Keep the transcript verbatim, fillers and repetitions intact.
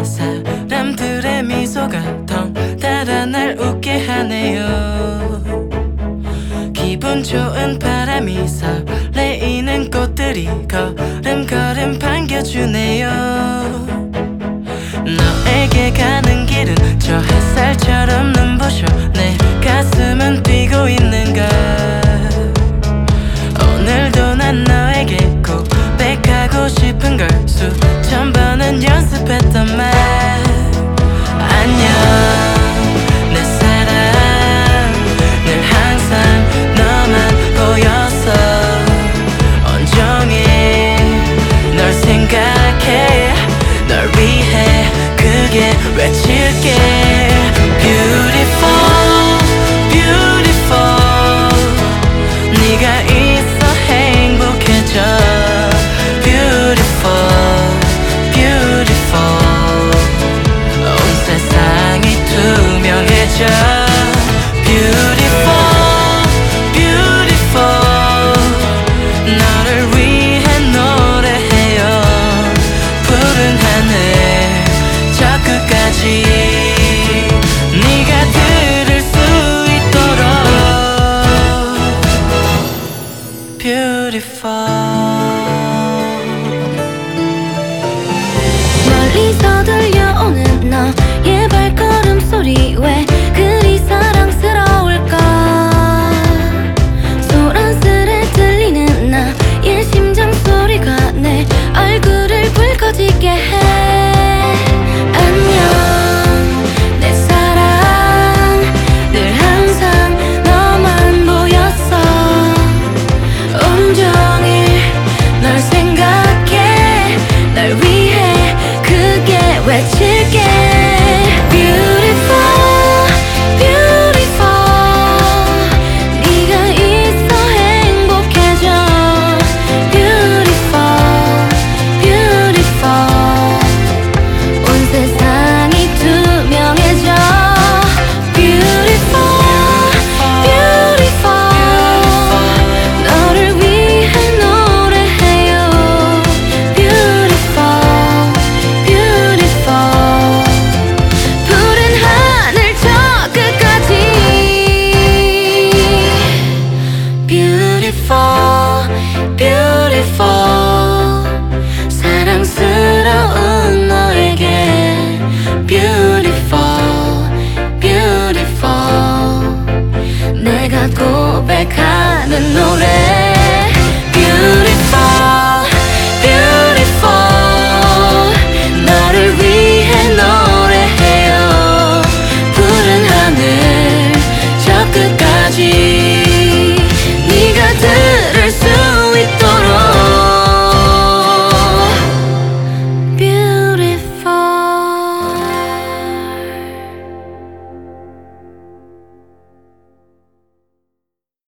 사람들의 미소가 덩달아 날 웃게 하네요. 기분 좋은 바람이 설레이는 꽃들이 걸음걸음 반겨주네요. 너에게 가는 길은 저 햇살처럼 눈부셔 내 가슴은 뛰고 있는가. 오늘도 난 너에게 고백하고 싶은 걸 수천 번은 연습했던 말. 안녕 내 사랑, 늘 항상 너만 보였어. 온종일 널 생각해, 널 위해 크게 외칠게. Beautiful, beautiful, 네가 있어 행복해져. Beautiful, beautiful, 온 세상이 투명해져. Beautiful, beautiful, 너를 위해 노래해요. 푸른 하늘 저 끝까지 네가 들을 수 있도록. Beautiful. 멀리서 들려오는 너의 발걸음 소리 왜